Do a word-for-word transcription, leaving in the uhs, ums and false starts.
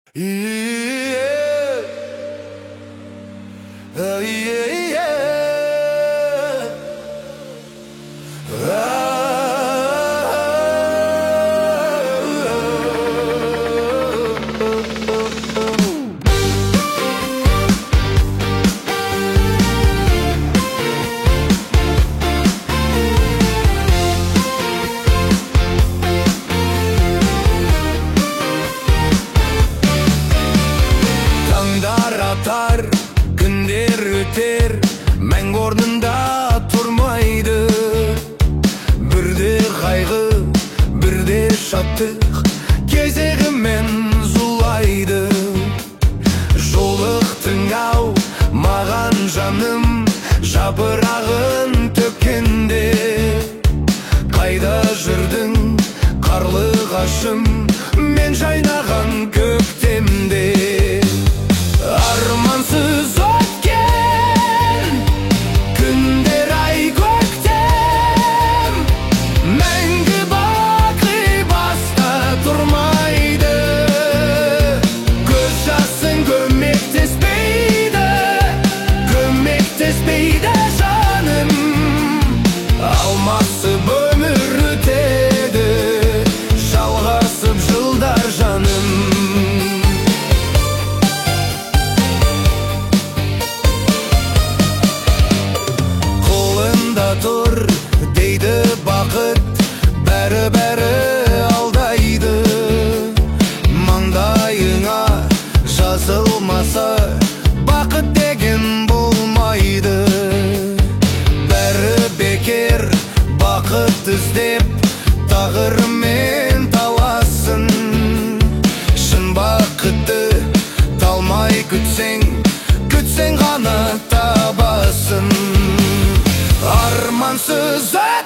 Yeah. Uh, yeah, yeah. Ah. Tаңдар атар, күндер өтер, мәң орнында тұрмайды. Бірде қайғы, бірде шаттық, кезегімен зулайды. Жолықтың ау маған жаным, жапырағын төккенде. Қайда жүрдің қарлығашым, мен жайнаған көктемде. Армансыз өткен күндер ай көктем, мәңгі бақи баста тұрмайды. Көз жасың көмектеспейді, көмектеспейді жаным. Алмасып өмір өтеді, жалғасып жылдар жаным. Тұр дейді бақыт, бәрі-бәрі алдайды. Маңдайыңа жазылмаса, бақыт деген болмайды. Бәрі бекер, бақыт іздеп, тағырымен таласын. Шын бақытты талмай күтсең, күтсең ғана табасын. Армансыз